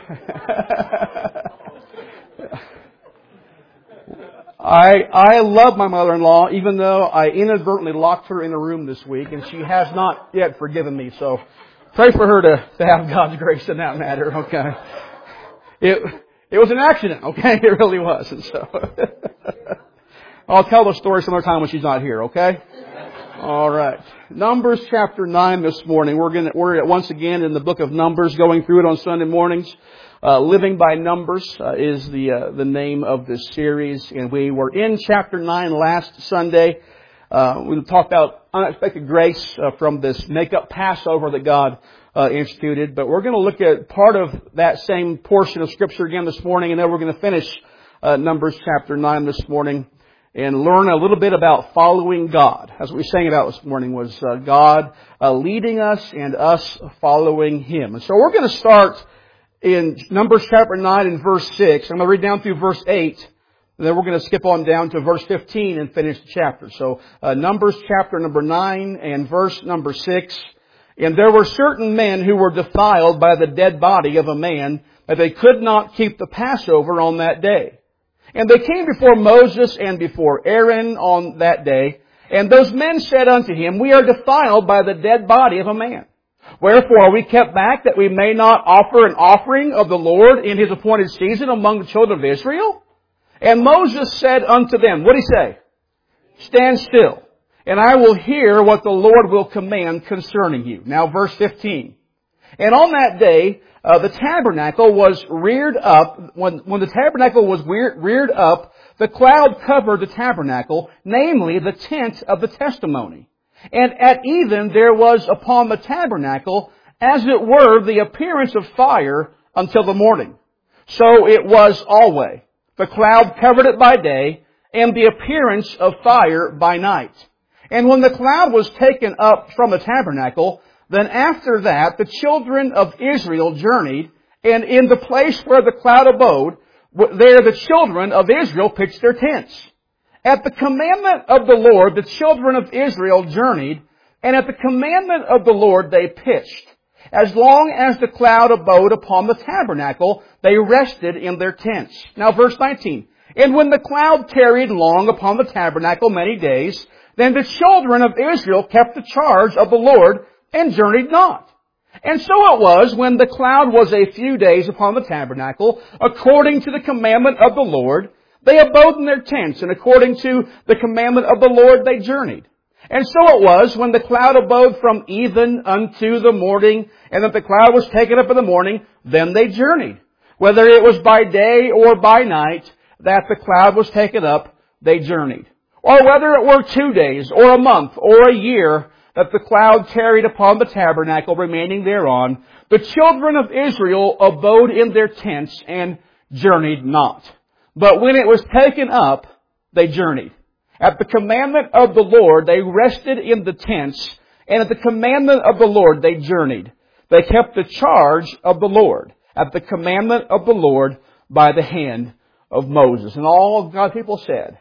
I love my mother-in-law, even though I inadvertently locked her in a room this week, and she has not yet forgiven me. So pray for her to have God's grace in that matter. Okay, it was an accident. Okay, it really was. And so I'll tell the story some other time when she's not here. Okay. All right. Numbers chapter 9 this morning. We're once again in the book of Numbers, going through it on Sunday mornings. Living by Numbers is the name of this series, and we were in chapter 9 last Sunday. We talked about unexpected grace from this make-up Passover that God instituted, but we're going to look at part of that same portion of Scripture again this morning, and then we're going to finish Numbers chapter 9 this morning and learn a little bit about following God. As we sang about this morning was God leading us and us following Him. And so we're going to start in Numbers chapter 9 and verse 6. I'm going to read down through verse 8. And then we're going to skip on down to verse 15 and finish the chapter. So Numbers chapter number 9 and verse number 6. And there were certain men who were defiled by the dead body of a man, that they could not keep the Passover on that day. And they came before Moses and before Aaron on that day. And those men said unto him, We are defiled by the dead body of a man. Wherefore are we kept back, that we may not offer an offering of the Lord in His appointed season among the children of Israel? And Moses said unto them, what did he say? Stand still, and I will hear what the Lord will command concerning you. Now verse 15. And on that day, the tabernacle was reared up. When the tabernacle was reared up, the cloud covered the tabernacle, namely the tent of the testimony. And at even there was upon the tabernacle, as it were, the appearance of fire until the morning. So it was always. The cloud covered it by day, and the appearance of fire by night. And when the cloud was taken up from the tabernacle, then after that the children of Israel journeyed, and in the place where the cloud abode, there the children of Israel pitched their tents. At the commandment of the Lord, the children of Israel journeyed, and at the commandment of the Lord they pitched. As long as the cloud abode upon the tabernacle, they rested in their tents. Now verse 19. And when the cloud tarried long upon the tabernacle many days, then the children of Israel kept the charge of the Lord and journeyed not. And so it was, when the cloud was a few days upon the tabernacle, according to the commandment of the Lord, they abode in their tents, and according to the commandment of the Lord they journeyed. And so it was, when the cloud abode from even unto the morning, and that the cloud was taken up in the morning, then they journeyed. Whether it was by day or by night that the cloud was taken up, they journeyed. Or whether it were 2 days, or a month, or a year, that the cloud tarried upon the tabernacle, remaining thereon, the children of Israel abode in their tents and journeyed not. But when it was taken up, they journeyed. At the commandment of the Lord, they rested in the tents, and at the commandment of the Lord, they journeyed. They kept the charge of the Lord, at the commandment of the Lord, by the hand of Moses. And all of God's people said,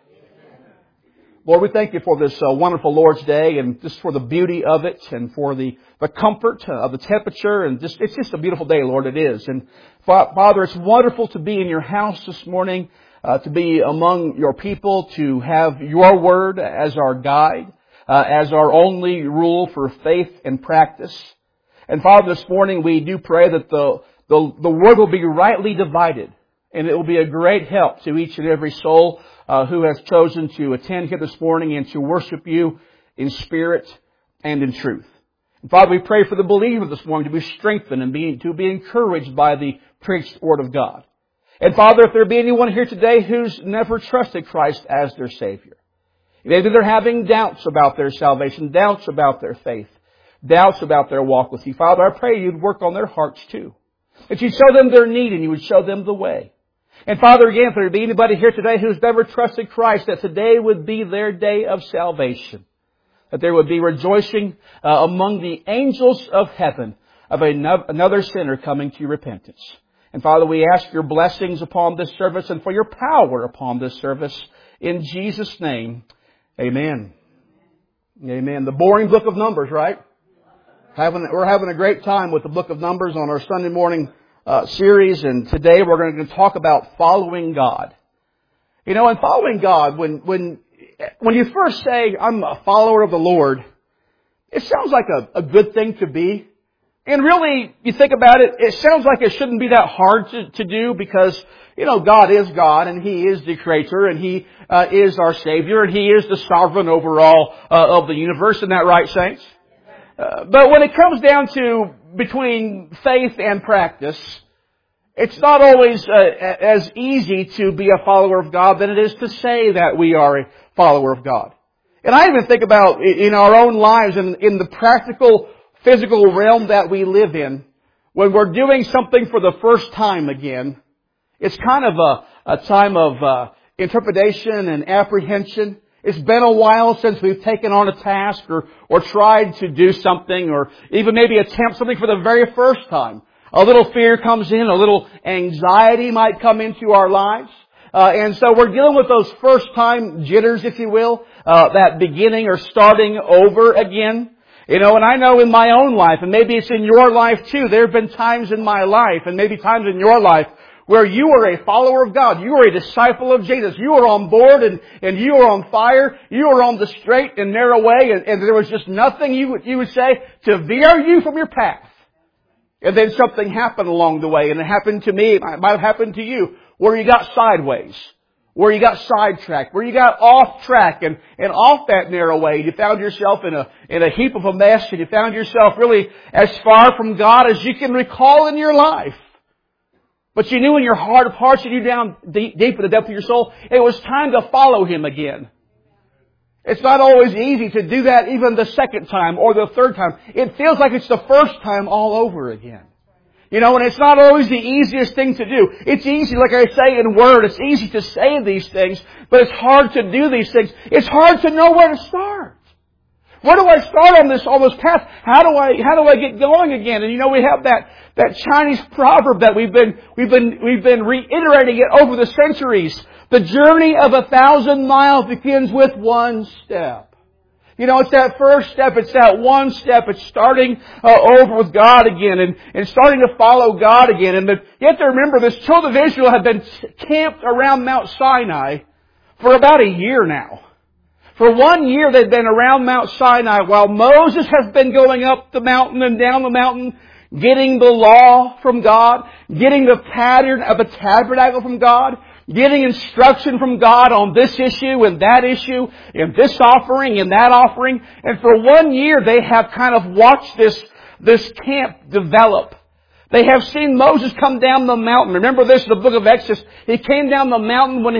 Lord, we thank You for this wonderful Lord's Day, and just for the beauty of it, and for the comfort of the temperature, and it's just a beautiful day, Lord, it is. And Father, it's wonderful to be in Your house this morning, to be among Your people, to have Your Word as our guide, as our only rule for faith and practice. And Father, this morning we do pray that the Word will be rightly divided, and it will be a great help to each and every soul who has chosen to attend here this morning and to worship You in spirit and in truth. And Father, we pray for the believer this morning to be strengthened and to be encouraged by the preached Word of God. And Father, if there be anyone here today who's never trusted Christ as their Savior, maybe they're having doubts about their salvation, doubts about their faith, doubts about their walk with You, Father, I pray You'd work on their hearts too. That You'd show them their need and You would show them the way. And Father, again, if there be anybody here today who's never trusted Christ, that today would be their day of salvation. That there would be rejoicing among the angels of heaven of another sinner coming to repentance. And Father, we ask Your blessings upon this service and for Your power upon this service. In Jesus' name, amen. Amen. The boring book of Numbers, right? We're having a great time with the book of Numbers on our Sunday morning series, and today we're going to talk about following God. You know, and following God, when you first say, I'm a follower of the Lord, it sounds like a good thing to be. And really, you think about it, it sounds like it shouldn't be that hard to do because, you know, God is God and He is the Creator and He is our Savior and He is the sovereign over all of the universe. Isn't that right, saints? But when it comes down to between faith and practice, it's not always as easy to be a follower of God than it is to say that we are a follower of God. And I even think about in our own lives and in the practical, physical realm that we live in, when we're doing something for the first time again, it's kind of a time of interpretation and apprehension. It's been a while since we've taken on a task or tried to do something or even maybe attempt something for the very first time. A little fear comes in, a little anxiety might come into our lives. And so we're dealing with those first time jitters, if you will, that beginning or starting over again. You know, and I know in my own life, and maybe it's in your life too, there have been times in my life, and maybe times in your life, where you are a follower of God. You are a disciple of Jesus. You are on board and you are on fire. You are on the straight and narrow way, and there was just nothing you would say to veer you from your path. And then something happened along the way, and it happened to me, it might have happened to you, where you got sideways, where you got sidetracked, where you got off track and off that narrow way. You found yourself in a heap of a mess, and you found yourself really as far from God as you can recall in your life. But you knew in your heart of hearts, you knew down deep in the depth of your soul, it was time to follow Him again. It's not always easy to do that even the second time or the third time. It feels like it's the first time all over again. You know, and it's not always the easiest thing to do. It's easy, like I say in word, it's easy to say these things, but it's hard to do these things. It's hard to know where to start. Where do I start on this path? How do I get going again? And you know, we have that Chinese proverb that we've been reiterating it over the centuries. The journey of 1,000 miles begins with one step. You know, it's that first step. It's that one step. It's starting over with God again and starting to follow God again. And you have to remember, this children of Israel have been camped around Mount Sinai for about a year now. For 1 year they've been around Mount Sinai while Moses has been going up the mountain and down the mountain, getting the law from God, getting the pattern of a tabernacle from God, getting instruction from God on this issue and that issue, and this offering and that offering. And for 1 year they have kind of watched this camp develop. They have seen Moses come down the mountain. Remember this in the book of Exodus. He came down the mountain when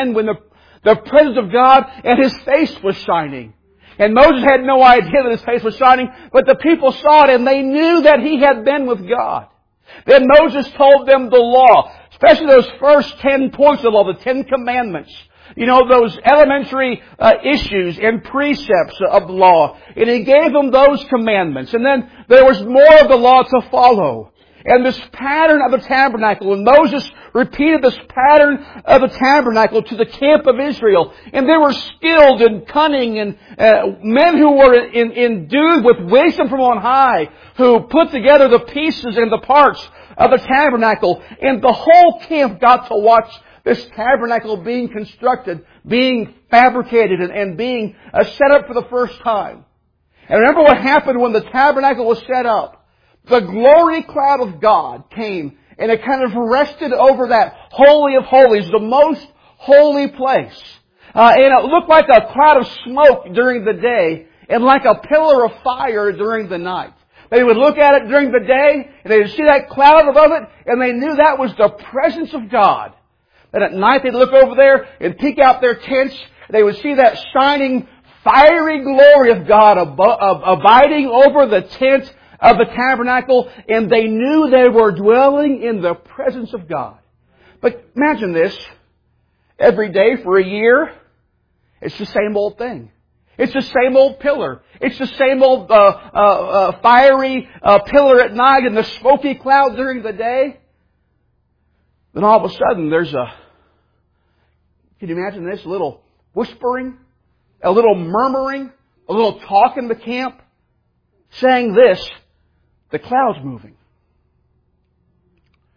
the presence of God, and His face was shining. And Moses had no idea that His face was shining, but the people saw it and they knew that he had been with God. Then Moses told them the law, especially those first 10 points of the law, the 10 commandments. You know, those elementary issues and precepts of the law. And He gave them those commandments. And then there was more of the law to follow. And this pattern of the tabernacle, and Moses repeated this pattern of the tabernacle to the camp of Israel. And they were skilled and cunning and men who were endued with wisdom from on high, who put together the pieces and the parts of the tabernacle. And the whole camp got to watch this tabernacle being constructed, being fabricated, and being set up for the first time. And remember what happened when the tabernacle was set up. The glory cloud of God came and it kind of rested over that Holy of Holies, the most holy place. And it looked like a cloud of smoke during the day and like a pillar of fire during the night. They would look at it during the day and they would see that cloud above it and they knew that was the presence of God. And at night they'd look over there and peek out their tents. They would see that shining, fiery glory of God abiding over the tent of the tabernacle, and they knew they were dwelling in the presence of God. But imagine this. Every day for a year, it's the same old thing. It's the same old pillar. It's the same old fiery pillar at night and the smoky cloud during the day. Then all of a sudden can you imagine this? A little whispering, a little murmuring, a little talk in the camp, saying this, the cloud's moving.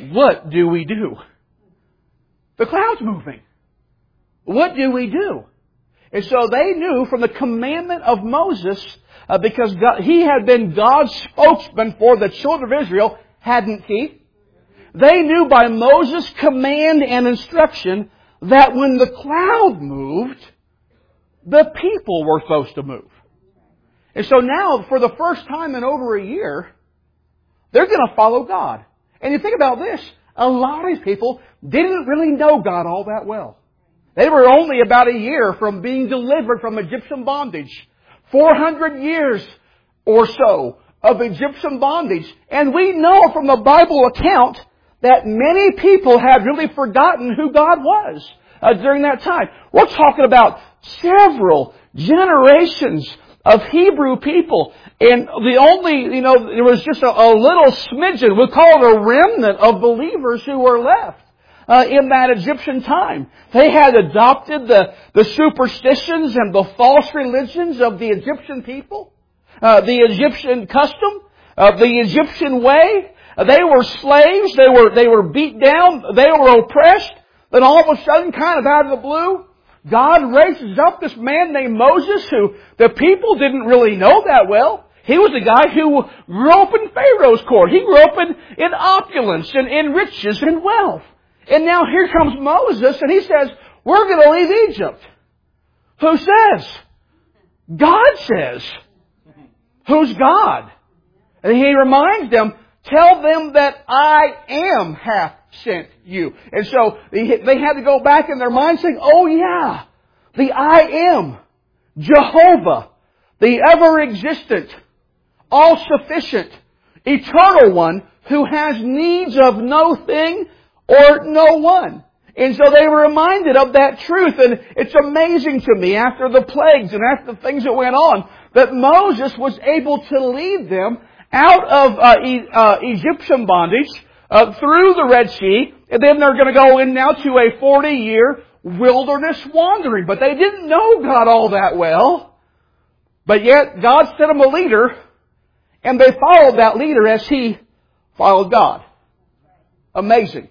what do we do? The cloud's moving. What do we do? And so they knew from the commandment of Moses, because he had been God's spokesman for the children of Israel, hadn't he? They knew by Moses' command and instruction that when the cloud moved, the people were supposed to move. And so now, for the first time in over a year, they're going to follow God. And you think about this, a lot of these people didn't really know God all that well. They were only about a year from being delivered from Egyptian bondage. 400 years or so of Egyptian bondage. And we know from the Bible account that many people had really forgotten who God was during that time. We're talking about several generations of Hebrew people. And the only, there was just a little smidgen, we'll call it a remnant of believers who were left in that Egyptian time. They had adopted the superstitions and the false religions of the Egyptian people, the Egyptian custom, the Egyptian way. They were slaves. They were beat down. They were oppressed. Then all of a sudden, kind of out of the blue, God raises up this man named Moses who the people didn't really know that well. He was a guy who grew up in Pharaoh's court. He grew up in opulence and in riches and wealth. And now here comes Moses and he says, we're going to leave Egypt. Who says? God says. Who's God? And he reminds them, tell them that I am hath sent you. And so they had to go back in their mind saying, oh yeah, the I am, Jehovah, the ever-existent, all-sufficient, eternal one who has needs of no thing or no one. And so they were reminded of that truth. And it's amazing to me, after the plagues and after the things that went on, that Moses was able to lead them out of Egyptian bondage, through the Red Sea, and then they're going to go in now to a 40-year wilderness wandering. But they didn't know God all that well. But yet, God sent them a leader, and they followed that leader as he followed God. Amazing.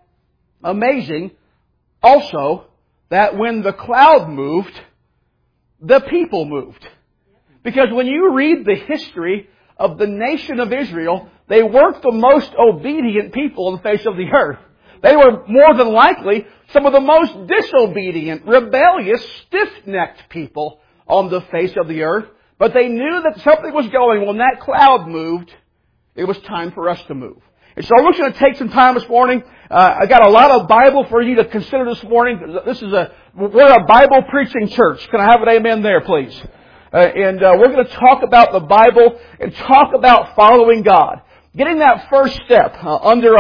Amazing also that when the cloud moved, the people moved. Because when you read the history of the nation of Israel, they weren't the most obedient people on the face of the earth. They were more than likely some of the most disobedient, rebellious, stiff-necked people on the face of the earth. But they knew that something was going. When that cloud moved, it was time for us to move. And so we're going to take some time this morning. I got a lot of Bible for you to consider this morning. We're a Bible preaching church. Can I have an amen there, please? And we're going to talk about the Bible and talk about following God. Getting that first step under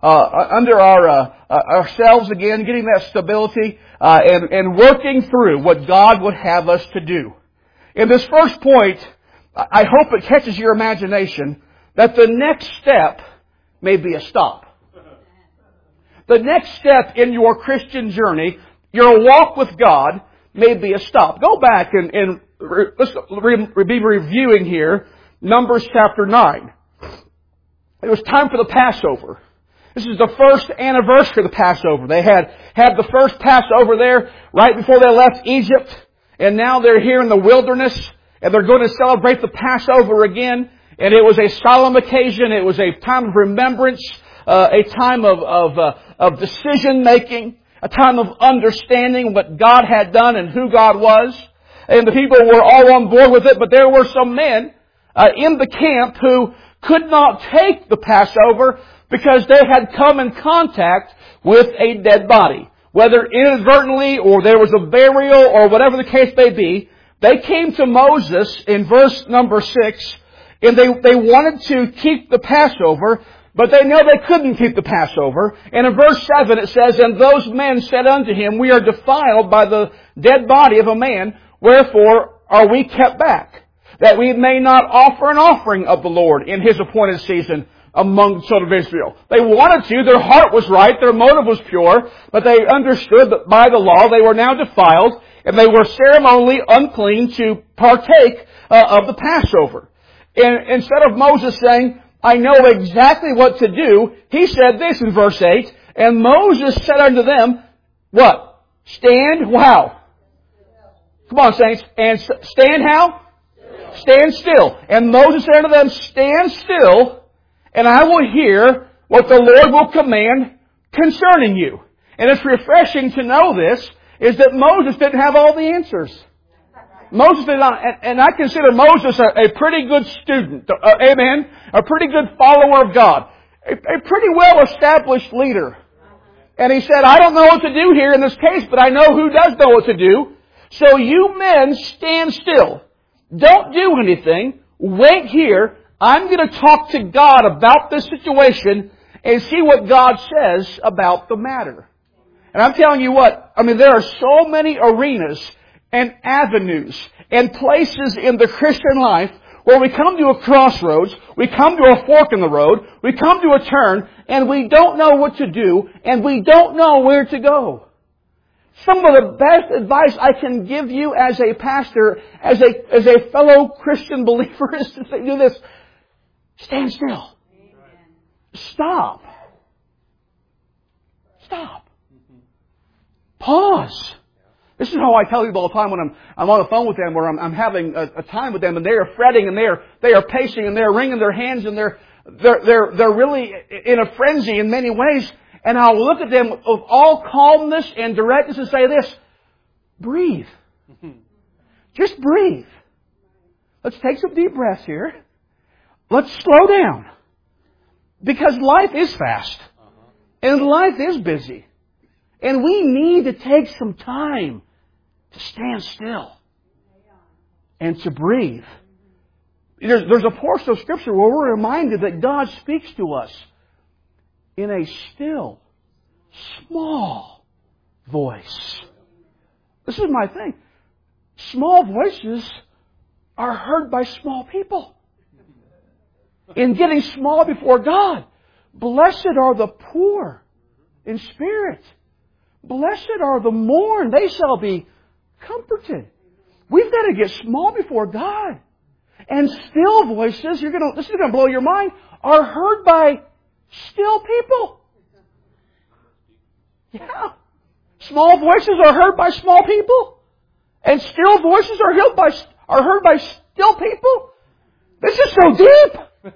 ourselves again, getting that stability and working through what God would have us to do. In this first point, I hope it catches your imagination that the next step may be a stop. The next step in your Christian journey, your walk with God, may be a stop. Go back and let's be reviewing here Numbers chapter 9. It was time for the Passover. This is the first anniversary of the Passover. They had the first Passover there right before they left Egypt. And now they're here in the wilderness. And they're going to celebrate the Passover again. And it was a solemn occasion. It was a time of remembrance. A time of decision making. A time of understanding what God had done and who God was. And the people were all on board with it. But there were some men in the camp who could not take the Passover because they had come in contact with a dead body. Whether inadvertently or there was a burial or whatever the case may be, they came to Moses in verse number 6 and they wanted to keep the Passover, but they know they couldn't keep the Passover. And in verse 7 it says, and those men said unto him, we are defiled by the dead body of a man, wherefore are we kept back? That we may not offer an offering of the Lord in His appointed season among the children of Israel. They wanted to, their heart was right, their motive was pure, but they understood that by the law they were now defiled, and they were ceremonially unclean to partake of the Passover. And instead of Moses saying, I know exactly what to do. He said this in verse 8, and Moses said unto them, what? Stand, wow. Come on, saints. And stand how? Stand still. And Moses said unto them, stand still, and I will hear what the Lord will command concerning you. And it's refreshing to know this, is that Moses didn't have all the answers. Moses did not, and I consider Moses a pretty good student. Amen? A pretty good follower of God. A pretty well established leader. And he said, I don't know what to do here in this case, but I know who does know what to do. So you men stand still. Don't do anything. Wait here. I'm going to talk to God about this situation and see what God says about the matter. And I'm telling you what, there are so many arenas and avenues and places in the Christian life where we come to a crossroads, we come to a fork in the road, we come to a turn, and we don't know what to do, and we don't know where to go. Some of the best advice I can give you as a pastor, as a fellow Christian believer, is to say, do this. Stand still. Stop. Stop. Pause. This is how I tell people all the time when I'm on the phone with them, where I'm having a time with them, and they are fretting, and they are pacing, and they're wringing their hands, and they're really in a frenzy in many ways. And I'll look at them with all calmness and directness and say this: breathe. Just breathe. Let's take some deep breaths here. Let's slow down, because life is fast, and life is busy, and we need to take some time to stand still and to breathe. There's a portion of Scripture where we're reminded that God speaks to us in a still, small voice. This is my thing. Small voices are heard by small people. In getting small before God, blessed are the poor in spirit. Blessed are the mourn, they shall be comforted. We've got to get small before God. And still voices, this is going to blow your mind, are heard by still people. Yeah. Small voices are heard by small people. And still voices are heard by still people. This is so deep.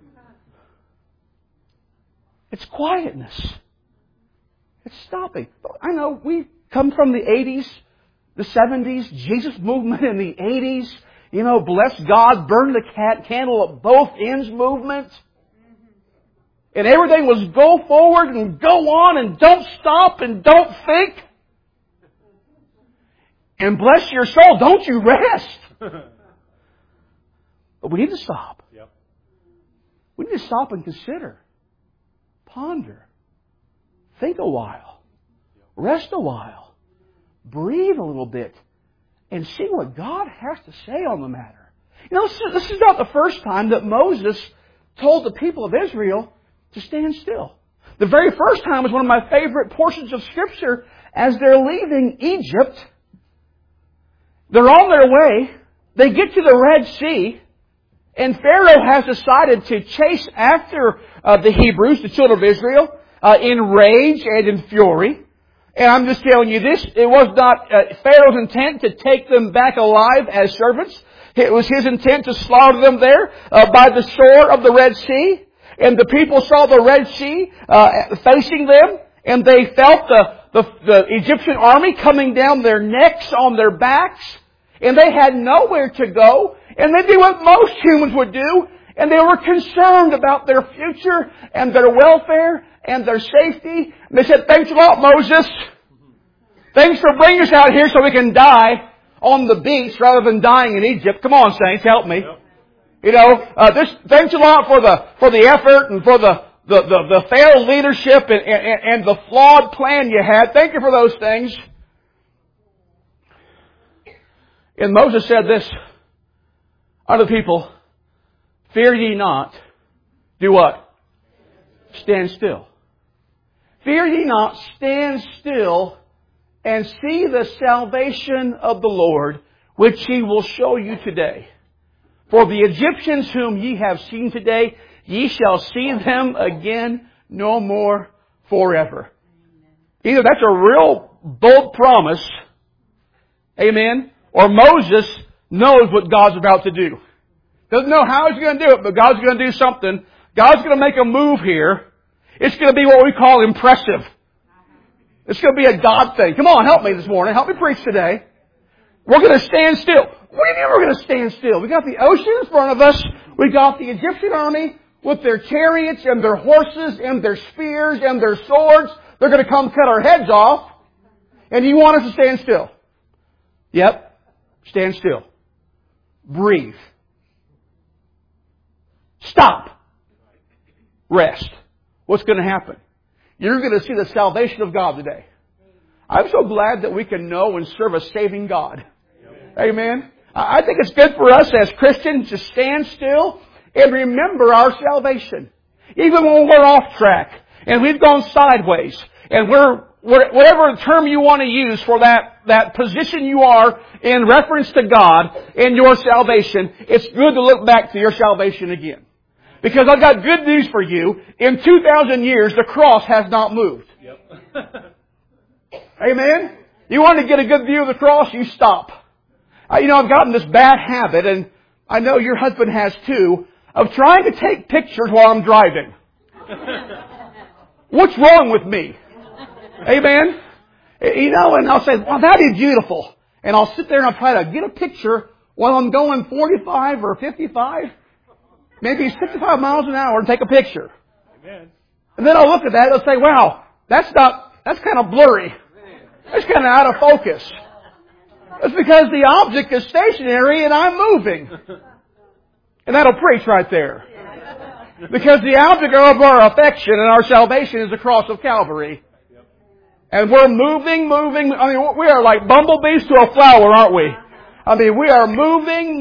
It's quietness. It's stopping. I know we come from the 80s, the 70s, Jesus movement in the 80s. Bless God, burn the candle at both ends movement. And everything was go forward and go on and don't stop and don't think. And bless your soul, don't you rest. But we need to stop. Yep. We need to stop and consider. Ponder. Think a while. Rest a while. Breathe a little bit. And see what God has to say on the matter. This is not the first time that Moses told the people of Israel to stand still. The very first time was one of my favorite portions of Scripture as they're leaving Egypt. They're on their way. They get to the Red Sea. And Pharaoh has decided to chase after the Hebrews, the children of Israel, in rage and in fury. And I'm just telling you this, it was not Pharaoh's intent to take them back alive as servants. It was his intent to slaughter them there by the shore of the Red Sea. And the people saw the Red Sea facing them, and they felt the Egyptian army coming down their necks, on their backs, and they had nowhere to go. And they did what most humans would do, and they were concerned about their future and their welfare and their safety. And they said, thanks a lot, Moses. Thanks for bringing us out here so we can die on the beach rather than dying in Egypt. Come on, saints, help me. Yep. Thanks a lot for the effort and for the failed leadership and the flawed plan you had. Thank you for those things. And Moses said this unto the people, fear ye not. Do what? Stand still. Fear ye not, stand still, and see the salvation of the Lord, which He will show you today. For the Egyptians whom ye have seen today, ye shall see them again no more forever. Either that's a real bold promise, amen, or Moses knows what God's about to do. Doesn't know how He's going to do it, but God's going to do something. God's going to make a move here. It's going to be what we call impressive. It's going to be a God thing. Come on, help me this morning. Help me preach today. We're going to stand still. What do you mean we're going to stand still? We got the ocean in front of us. We got the Egyptian army with their chariots and their horses and their spears and their swords. They're going to come cut our heads off. And you want us to stand still? Yep. Stand still. Breathe. Stop. Rest. What's going to happen? You're going to see the salvation of God today. I'm so glad that we can know and serve a saving God. Amen. I think it's good for us as Christians to stand still and remember our salvation. Even when we're off track and we've gone sideways and whatever term you want to use for that position you are in reference to God and your salvation, it's good to look back to your salvation again. Because I've got good news for you. In 2,000 years, the cross has not moved. Yep. Amen? You want to get a good view of the cross, you stop. I've gotten this bad habit, and I know your husband has too, of trying to take pictures while I'm driving. What's wrong with me? Amen? And I'll say, well, that is beautiful. And I'll sit there and I'll try to get a picture while I'm going 45 or 55. Maybe 65 miles an hour and take a picture. Amen. And then I'll look at that and I'll say, wow, that's kind of blurry. That's kind of out of focus. That's because the object is stationary and I'm moving. And that'll preach right there. Because the object of our affection and our salvation is the cross of Calvary. And we're moving. I mean, we are like bumblebees to a flower, aren't we? I mean, we are moving.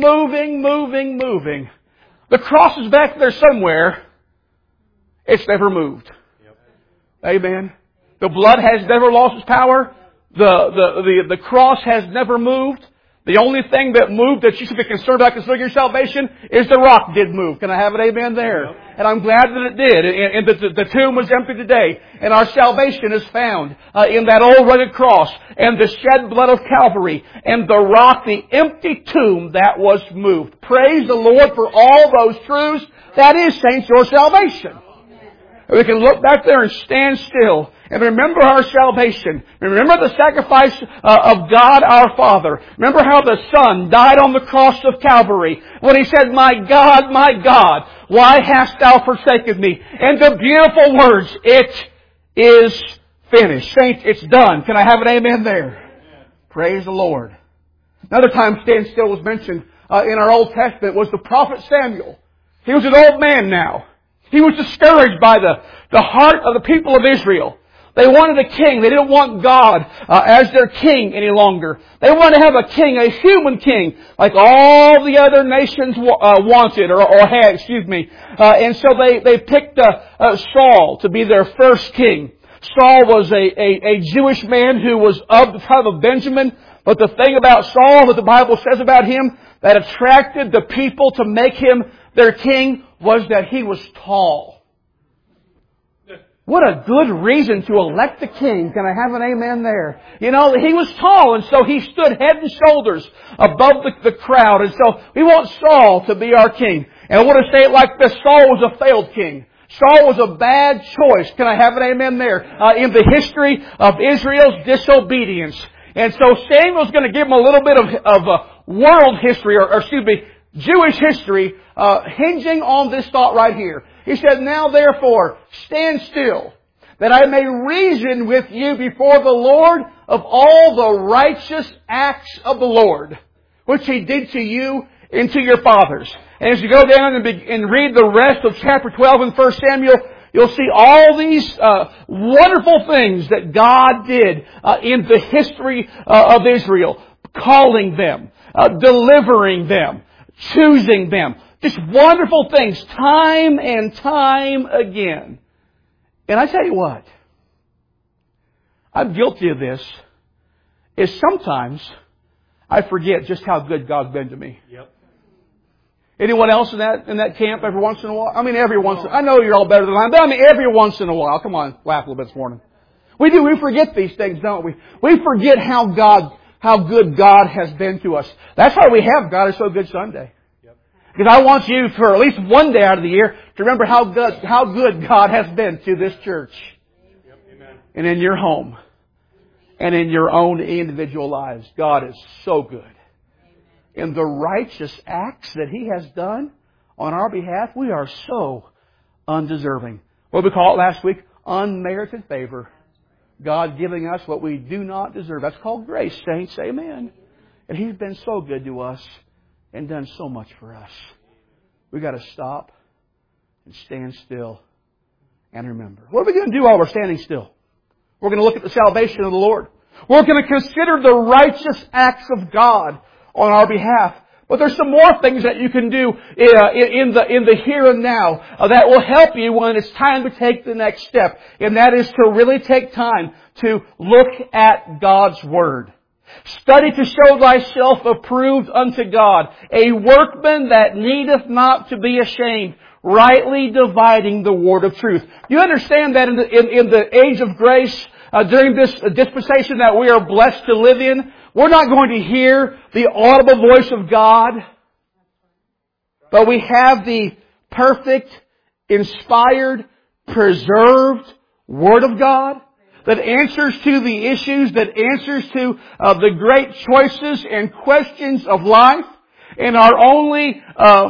The cross is back there somewhere. It's never moved. Yep. Amen. The blood has never lost its power. The cross has never moved. The only thing that moved that you should be concerned about concerning your salvation is the rock did move. Can I have an amen there? Yep. And I'm glad that it did. And the tomb was empty today. And our salvation is found in that old rugged cross and the shed blood of Calvary and the rock, the empty tomb that was moved. Praise the Lord for all those truths. That is, saints, your salvation. We can look back there and stand still and remember our salvation. Remember the sacrifice of God our Father. Remember how the Son died on the cross of Calvary when He said, my God, why hast thou forsaken me? And the beautiful words, it is finished. Saints, it's done. Can I have an amen there? Amen. Praise the Lord. Another time stand still was mentioned in our Old Testament was the prophet Samuel. He was an old man now. He was discouraged by the heart of the people of Israel. They wanted a king. They didn't want God as their king any longer. They wanted to have a king, a human king, like all the other nations wanted or had, And so they picked Saul to be their first king. Saul was a Jewish man who was of the tribe of Benjamin. But the thing about Saul that the Bible says about him that attracted the people to make him their king was that he was tall. What a good reason to elect the king. Can I have an amen there? He was tall, and so he stood head and shoulders above the crowd. And so we want Saul to be our king. And I want to say it like this. Saul was a failed king. Saul was a bad choice. Can I have an amen there? In the history of Israel's disobedience. And so Samuel's going to give him a little bit of world history, Jewish history, hinging on this thought right here. He said, now therefore, stand still, that I may reason with you before the Lord of all the righteous acts of the Lord, which He did to you and to your fathers. And as you go down and read the rest of chapter 12 in 1 Samuel, you'll see all these wonderful things that God did in the history of Israel, calling them, delivering them, choosing them. Just wonderful things, time and time again. And I tell you what, I'm guilty of this, is sometimes I forget just how good God's been to me. Yep. Anyone else in that camp every once in a while? I mean, every once in a while. I know you're all better than I am, but I mean, every once in a while. Come on, laugh a little bit this morning. We do. We forget these things, don't we? We forget how good God has been to us. That's why we have God is so good Sunday. Because I want you for at least one day out of the year to remember how good God has been to this church. And in your home. And in your own individual lives. God is so good. In the righteous acts that He has done on our behalf, we are so undeserving. What did we call it last week? Unmerited favor. God giving us what we do not deserve. That's called grace, saints. Amen. And He's been so good to us and done so much for us. We've got to stop and stand still and remember. What are we going to do while we're standing still? We're going to look at the salvation of the Lord. We're going to consider the righteous acts of God on our behalf. But there's some more things that you can do in the here and now that will help you when it's time to take the next step. And that is to really take time to look at God's Word. Study to show thyself approved unto God, a workman that needeth not to be ashamed, rightly dividing the word of truth. You understand that in the age of grace, during this dispensation that we are blessed to live in, we're not going to hear the audible voice of God, but we have the perfect, inspired, preserved Word of God that answers to the issues, that answers to the great choices and questions of life. And our only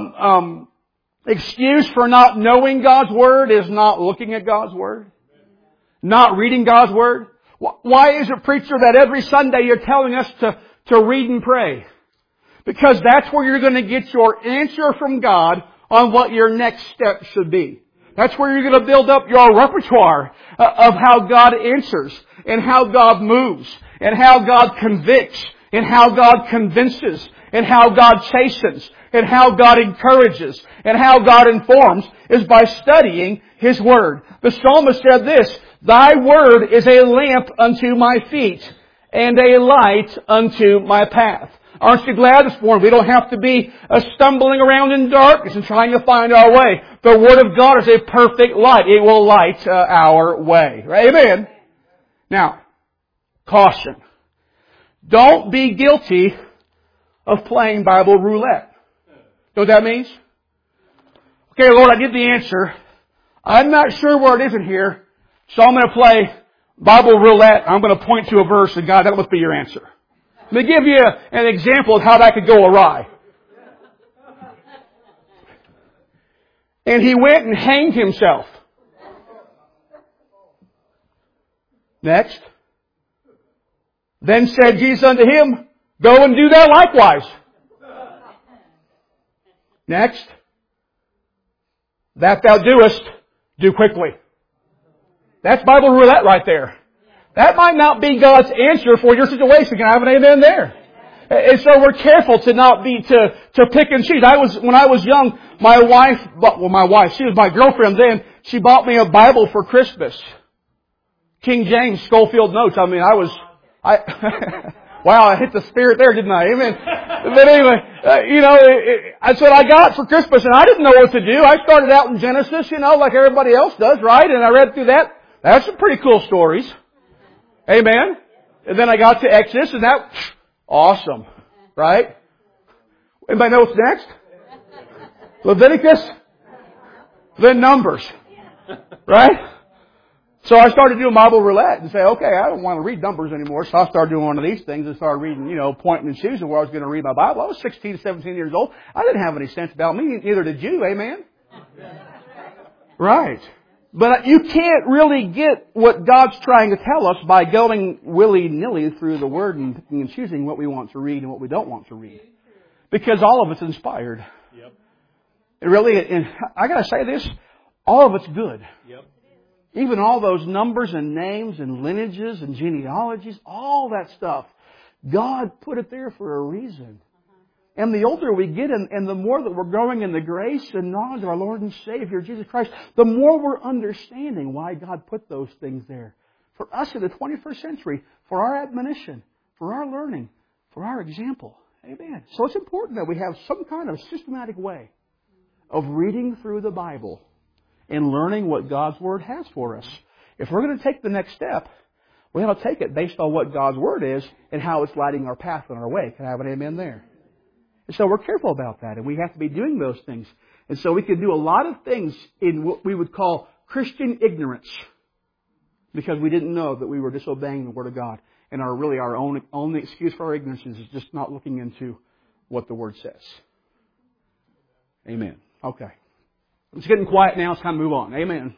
excuse for not knowing God's Word is not looking at God's Word, not reading God's Word. Why is it, preacher, that every Sunday you're telling us to read and pray? Because that's where you're going to get your answer from God on what your next step should be. That's where you're going to build up your repertoire of how God answers and how God moves and how God convicts and how God convinces and how God chastens and how God encourages and how God informs is by studying His Word. The psalmist said this, Thy Word is a lamp unto my feet and a light unto my path. Aren't you glad this morning we don't have to be stumbling around in darkness and trying to find our way? The Word of God is a perfect light. It will light our way. Right? Amen. Now, caution. Don't be guilty of playing Bible roulette. You know what that means? Okay, Lord, I get the answer. I'm not sure where it is in here, so I'm going to play Bible roulette. I'm going to point to a verse, and God, that must be your answer. Let me give you an example of how that could go awry. And he went and hanged himself. Next. Then said Jesus unto him, Go and do thou likewise. Next. That thou doest, do quickly. That's Bible roulette right there. That might not be God's answer for your situation. Can I have an amen there? And so we're careful to not be, to pick and choose. When I was young, my wife, she was my girlfriend then, she bought me a Bible for Christmas. King James Schofield Notes. I mean, wow, I hit the spirit there, didn't I? Amen. But anyway, that's what I got for Christmas, and I didn't know what to do. I started out in Genesis, like everybody else does, right? And I read through that. That's some pretty cool stories. Amen. And then I got to Exodus, and that, awesome. Right? Anybody know what's next? Leviticus. Then Numbers. Right? So I started doing Bible roulette and say, okay, I don't want to read Numbers anymore. So I started doing one of these things and started reading, pointing and choosing where I was going to read my Bible. I was 16, 17 years old. I didn't have any sense about me. Neither did you. Amen? Right. But you can't really get what God's trying to tell us by going willy-nilly through the Word and picking and choosing what we want to read and what we don't want to read. Because all of it's inspired. Yep. It really, and I got to say this, all of it's good. Yep. Even all those numbers and names and lineages and genealogies, all that stuff, God put it there for a reason. And the older we get and the more that we're growing in the grace and knowledge of our Lord and Savior, Jesus Christ, the more we're understanding why God put those things there. For us in the 21st century, for our admonition, for our learning, for our example. Amen. So it's important that we have some kind of systematic way of reading through the Bible and learning what God's Word has for us. If we're going to take the next step, we ought to take it based on what God's Word is and how it's lighting our path on our way. Can I have an amen there? And so we're careful about that, and we have to be doing those things. And so we can do a lot of things in what we would call Christian ignorance because we didn't know that we were disobeying the Word of God. And our only excuse for our ignorance is just not looking into what the Word says. Amen. Okay. It's getting quiet now. It's time to move on. Amen.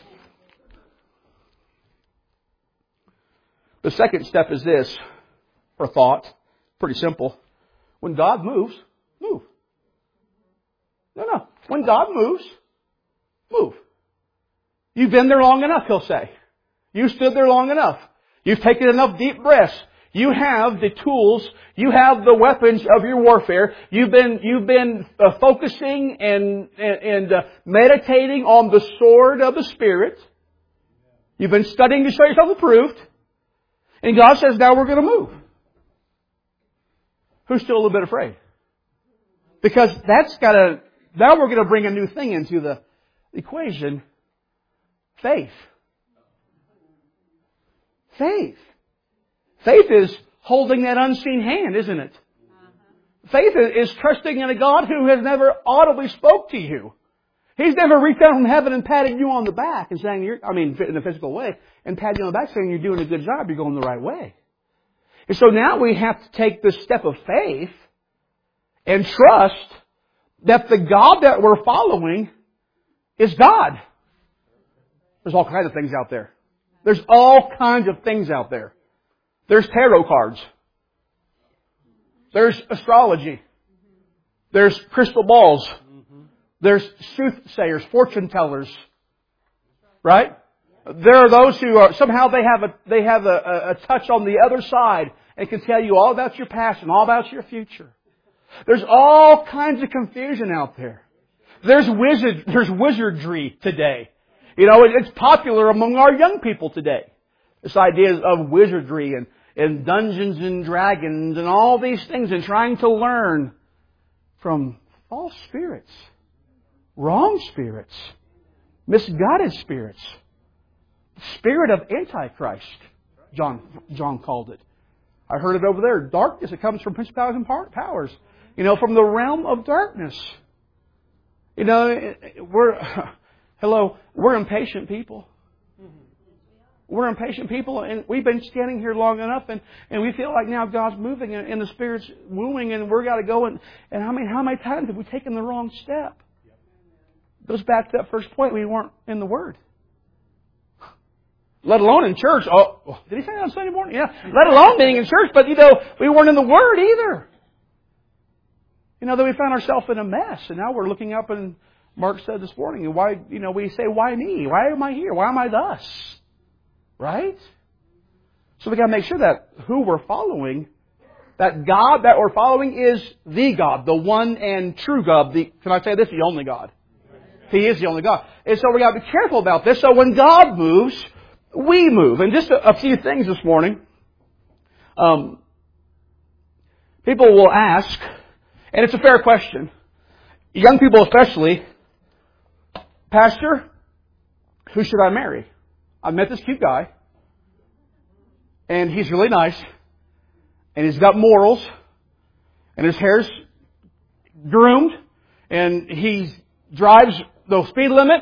The second step is this, for thought. Pretty simple. When God moves, move. No. When God moves, move. You've been there long enough, He'll say. You stood there long enough. You've taken enough deep breaths. You have the tools. You have the weapons of your warfare. You've been focusing and meditating on the sword of the Spirit. You've been studying to show yourself approved. And God says, now we're going to move. Who's still a little bit afraid? Because now we're going to bring a new thing into the equation. Faith. Faith. Faith is holding that unseen hand, isn't it? Faith is trusting in a God who has never audibly spoke to you. He's never reached down from heaven and patted you on the back and saying, in a physical way, and patted you on the back saying you're doing a good job, you're going the right way. And so now we have to take this step of faith and trust that the God that we're following is God. There's all kinds of things out there. There's all kinds of things out there. There's tarot cards. There's astrology. There's crystal balls. There's soothsayers, fortune tellers. Right? There are those who are, somehow they have a touch on the other side and can tell you all about your past and all about your future. There's all kinds of confusion out there. There's wizardry today. It's popular among our young people today. This idea of wizardry and Dungeons and Dragons and all these things and trying to learn from false spirits, wrong spirits, misguided spirits. Spirit of Antichrist, John called it. I heard it over there. Darkness, it comes from principalities and powers. From the realm of darkness. We're impatient people. We're impatient people, and we've been standing here long enough, and we feel like now God's moving, and the Spirit's wooing, and we've got to go, and how many times have we taken the wrong step? It goes back to that first point, we weren't in the Word. Let alone in church. Oh, did he say that on Sunday morning? Yeah. Let alone being in church, but we weren't in the Word either. Then we found ourselves in a mess, and now we're looking up, and Mark said this morning, and why, we say, why me? Why am I here? Why am I thus? Right? So we got to make sure that who we're following, that God that we're following is the God, the one and true God. Can I say this? The only God. He is the only God. And so we got to be careful about this. So when God moves, we move. And just a few things this morning. People will ask, and it's a fair question, young people especially, Pastor, who should I marry? I met this cute guy, and he's really nice, and he's got morals, and his hair's groomed, and he drives the speed limit.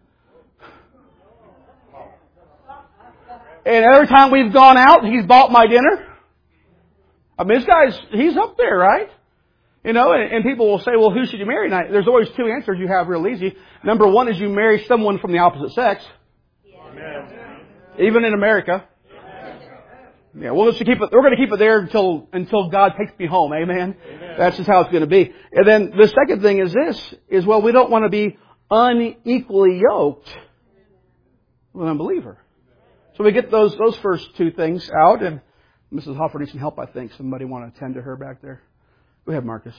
And every time we've gone out, he's bought my dinner. This guy's, he's up there, right? And people will say, well, who should you marry? Now, there's always two answers you have real easy. Number one is you marry someone from the opposite sex. Amen. Even in America. Yeah, we're going to keep it there until God takes me home. Amen. That's just how it's going to be. And then the second thing is we don't want to be unequally yoked with an unbeliever. So we get those first two things out, and Mrs. Hoffer needs some help, I think. Somebody want to attend to her back there? Go ahead, Marcus.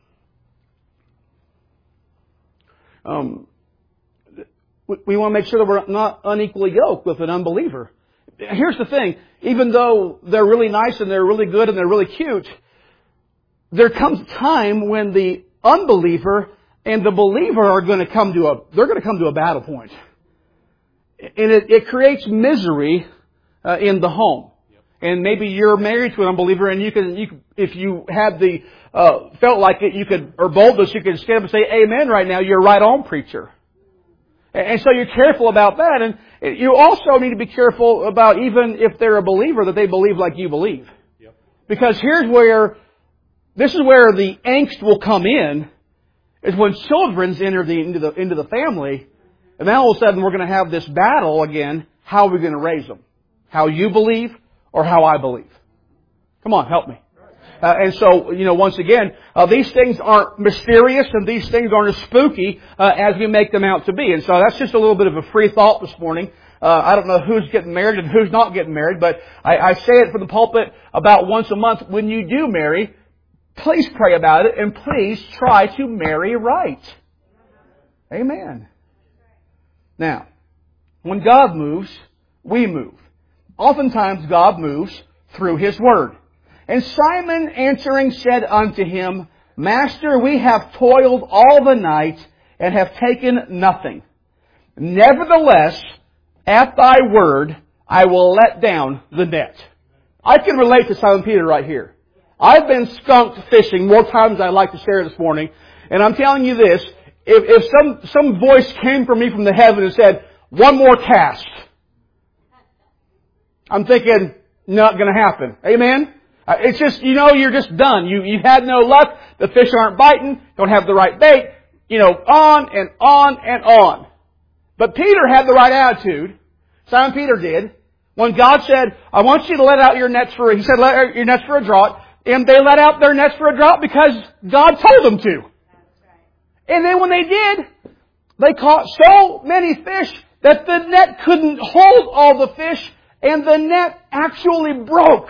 We want to make sure that we're not unequally yoked with an unbeliever. Here's the thing. Even though they're really nice and they're really good and they're really cute, there comes a time when the unbeliever and the believer are going to come to a battle point. And it creates misery in the home. And maybe you're married to an unbeliever, and you can if you had the felt like it, you could, or boldness, you could stand up and say, "Amen!" Right now, you're right on, preacher. And so you're careful about that, and you also need to be careful about, even if they're a believer, that they believe like you believe. Yep. Because this is where the angst will come in, is when children enter into the family, and then all of a sudden we're going to have this battle again. How are we going to raise them? How you believe or how I believe? Come on, help me. And so, once again, these things aren't mysterious and these things aren't as spooky as we make them out to be. And so that's just a little bit of a free thought this morning. I don't know who's getting married and who's not getting married, but I say it from the pulpit about once a month. When you do marry, please pray about it and please try to marry right. Amen. Now, when God moves, we move. Oftentimes God moves through His Word. And Simon answering said unto Him, Master, we have toiled all the night and have taken nothing. Nevertheless, at Thy word, I will let down the net. I can relate to Simon Peter right here. I've been skunked fishing more times than I'd like to share this morning. And I'm telling you this, if some voice came from me from the heaven and said, one more cast, I'm thinking, not going to happen. Amen? It's just, you're just done. You've had no luck. The fish aren't biting. Don't have the right bait. On and on and on. But Peter had the right attitude. Simon Peter did. When God said, I want you to let out your nets He said, let out your nets for a draught. And they let out their nets for a draught because God told them to. And then when they did, they caught so many fish that the net couldn't hold all the fish, and the net actually broke.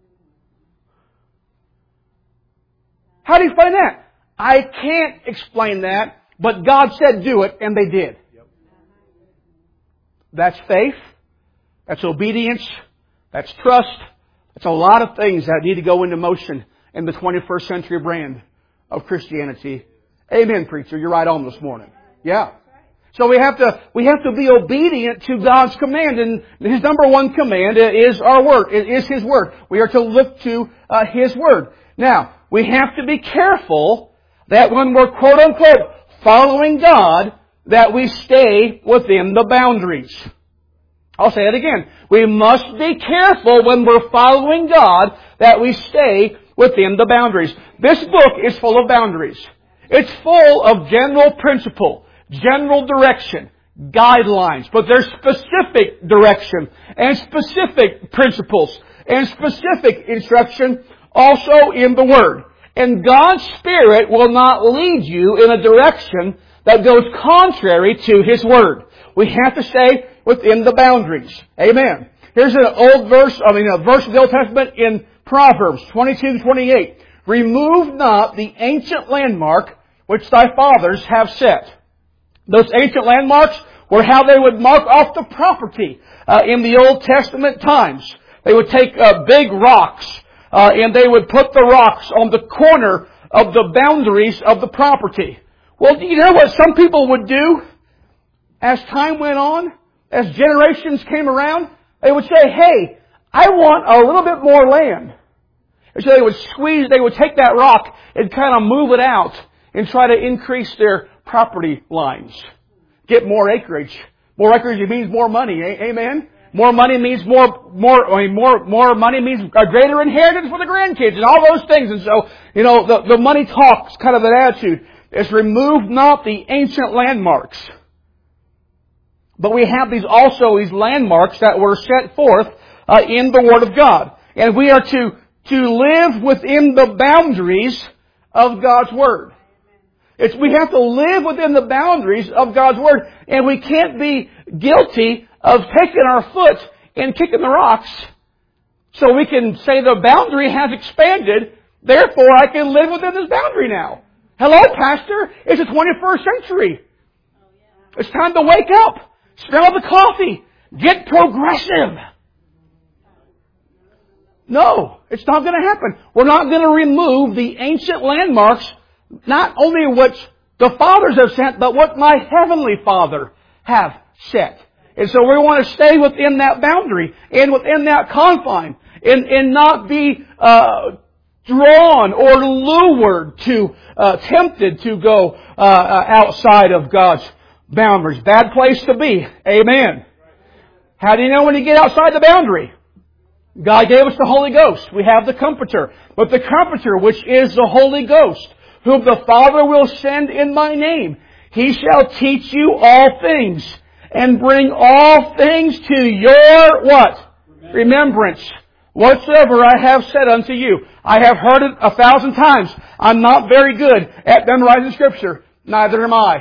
How do you explain that? I can't explain that, but God said do it, and they did. That's faith. That's obedience. That's trust. That's a lot of things that need to go into motion in the 21st century brand of Christianity. Amen, preacher. You're right on this morning. Yeah. So we have to be obedient to God's command, and His number one command is our Word. It is His Word. We are to look to His Word. Now, we have to be careful that when we're quote unquote following God, that we stay within the boundaries. I'll say it again. We must be careful when we're following God that we stay within the boundaries. This book is full of boundaries. It's full of general principle, general direction, guidelines, but there's specific direction and specific principles and specific instruction also in the Word. And God's Spirit will not lead you in a direction that goes contrary to His Word. We have to stay within the boundaries. Amen. Here's a verse of the Old Testament in Proverbs 22-28. Remove not the ancient landmark which thy fathers have set. Those ancient landmarks were how they would mark off the property in the Old Testament times. They would take big rocks and they would put the rocks on the corner of the boundaries of the property. Well, you know what some people would do as time went on, as generations came around? They would say, hey, I want a little bit more land. And so they would take that rock and kind of move it out and try to increase their property lines. Get more acreage. More acreage means more money. Amen? More money means more money means a greater inheritance for the grandkids and all those things. And so, the money talks kind of that attitude. It's remove not the ancient landmarks. But we have these landmarks that were set forth in the Word of God. And we are to live within the boundaries of God's Word. We have to live within the boundaries of God's Word. And we can't be guilty of taking our foot and kicking the rocks so we can say the boundary has expanded, therefore I can live within this boundary now. Hello, Pastor. It's the 21st century. It's time to wake up. Smell the coffee. Get progressive. No, it's not going to happen. We're not going to remove the ancient landmarks, not only which the fathers have set, but what my heavenly Father have set. And so we want to stay within that boundary and within that confine and not be drawn or lured to, tempted to go outside of God's boundaries. Bad place to be. Amen. How do you know when you get outside the boundary? God gave us the Holy Ghost. We have the Comforter. But the Comforter, which is the Holy Ghost, whom the Father will send in my name, He shall teach you all things and bring all things to your what? Remembrance. Whatsoever I have said unto you. I have heard it 1,000 times. I'm not very good at memorizing Scripture. Neither am I.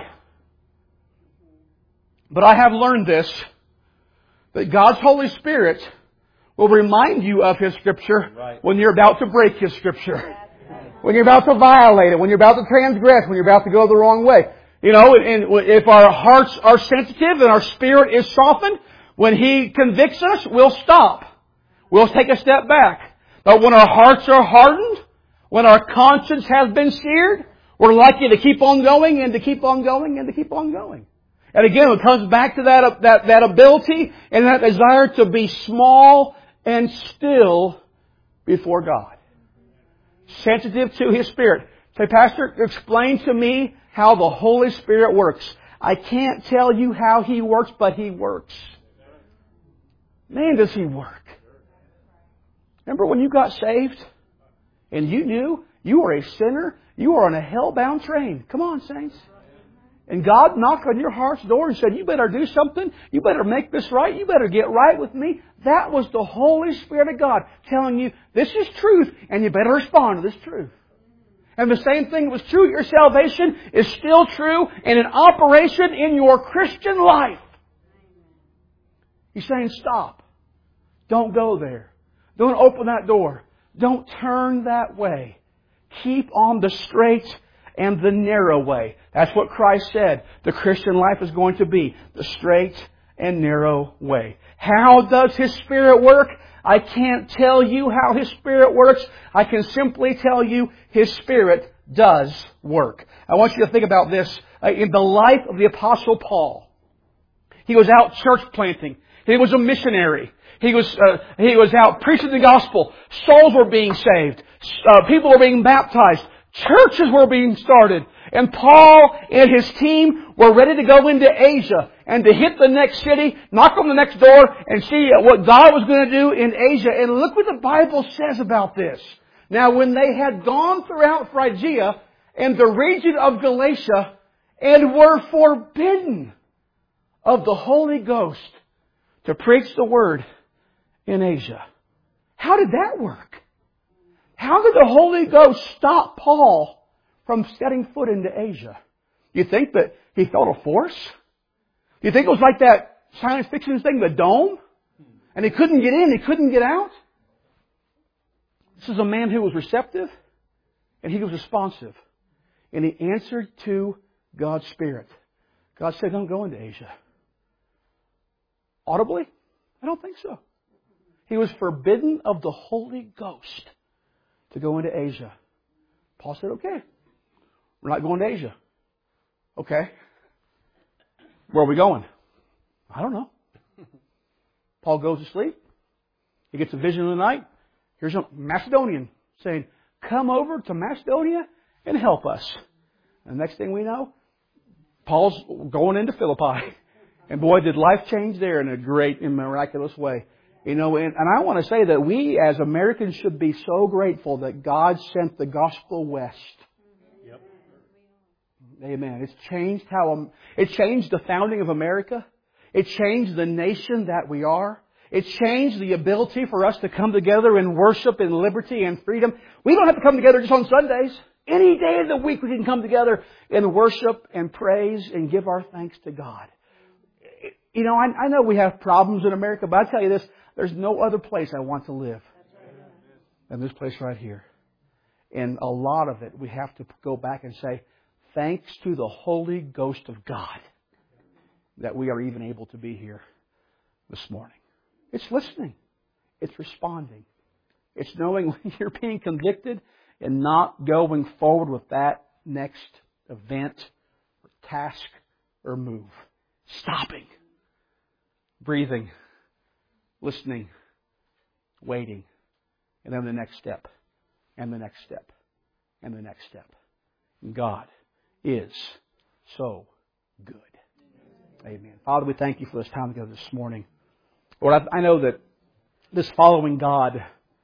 But I have learned this, that God's Holy Spirit will remind you of His Scripture when you're about to break His Scripture. When you're about to violate it, when you're about to transgress, when you're about to go the wrong way. You know, and if our hearts are sensitive and our spirit is softened, when He convicts us, we'll stop. We'll take a step back. But when our hearts are hardened, when our conscience has been seared, we're likely to keep on going and to keep on going and to keep on going. And again, it comes back to that ability and that desire to be small and still before God. Sensitive to His Spirit. Say, Pastor, explain to me how the Holy Spirit works. I can't tell you how He works, but He works. Man, does He work. Remember when you got saved and you knew you were a sinner? You were on a hell-bound train. Come on, saints. And God knocked on your heart's door and said, you better do something. You better make this right. You better get right with me. That was the Holy Spirit of God telling you, this is truth, and you better respond to this truth. And the same thing was true. Your salvation is still true and in operation in your Christian life. He's saying, stop. Don't go there. Don't open that door. Don't turn that way. Keep on the straight and the narrow way. That's what Christ said the Christian life is going to be. The straight and narrow way. How does His Spirit work? I can't tell you how His Spirit works. I can simply tell you His Spirit does work. I want you to think about this. In the life of the Apostle Paul, he was out church planting. He was a missionary. He was out preaching the gospel. Souls were being saved. People were being baptized. Churches were being started. And Paul and his team were ready to go into Asia and to hit the next city, knock on the next door, and see what God was going to do in Asia. And look what the Bible says about this. Now, when they had gone throughout Phrygia and the region of Galatia and were forbidden of the Holy Ghost to preach the Word in Asia. How did that work? How did the Holy Ghost stop Paul from setting foot into Asia? You think that he felt a force? You think it was like that science fiction thing, the dome? And he couldn't get in, he couldn't get out? This is a man who was receptive and he was responsive. And he answered to God's Spirit. God said, don't go into Asia. Audibly? I don't think so. He was forbidden of the Holy Ghost to go into Asia. Paul said, okay, we're not going to Asia. Okay. Where are we going? I don't know. Paul goes to sleep. He gets a vision in the night. Here's a Macedonian saying, come over to Macedonia and help us. And the next thing we know, Paul's going into Philippi. And boy, did life change there in a great and miraculous way. You know, and I want to say that we as Americans should be so grateful that God sent the gospel west. Yep. Amen. It's changed it changed the founding of America. It changed the nation that we are. It changed the ability for us to come together and worship in liberty and freedom. We don't have to come together just on Sundays. Any day of the week we can come together and worship and praise and give our thanks to God. You know, I know we have problems in America, but I tell you this, there's no other place I want to live than this place right here. And a lot of it, we have to go back and say, thanks to the Holy Ghost of God that we are even able to be here this morning. It's listening. It's responding. It's knowing when you're being convicted and not going forward with that next event, or task, or move. Stopping. Breathing. Listening. Waiting. And then the next step. And the next step. And the next step. And God is so good. Amen. Father, we thank you for this time together this morning. Lord, I know that this following God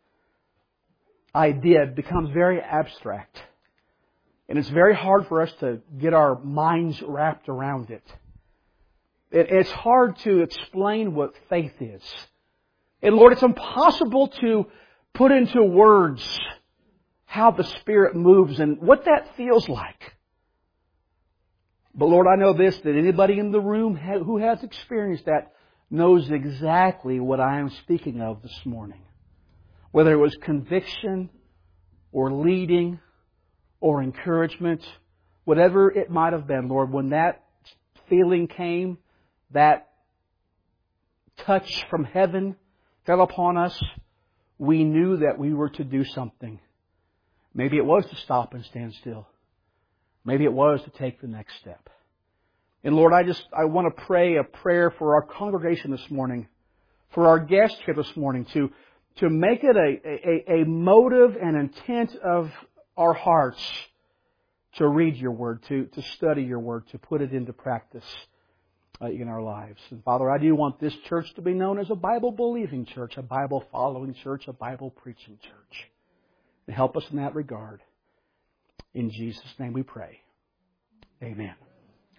idea becomes very abstract. And it's very hard for us to get our minds wrapped around it. It's hard to explain what faith is. And Lord, it's impossible to put into words how the Spirit moves and what that feels like. But Lord, I know this, that anybody in the room who has experienced that knows exactly what I am speaking of this morning. Whether it was conviction or leading or encouragement, whatever it might have been, Lord, when that feeling came, that touch from heaven fell upon us, we knew that we were to do something. Maybe it was to stop and stand still. Maybe it was to take the next step. And Lord, I want to pray a prayer for our congregation this morning, for our guests here this morning, to make it a motive and intent of our hearts to read your Word, to study your Word, to put it into practice in our lives. And Father, I do want this church to be known as a Bible-believing church, a Bible-following church, a Bible-preaching church. And help us in that regard. In Jesus' name we pray. Amen.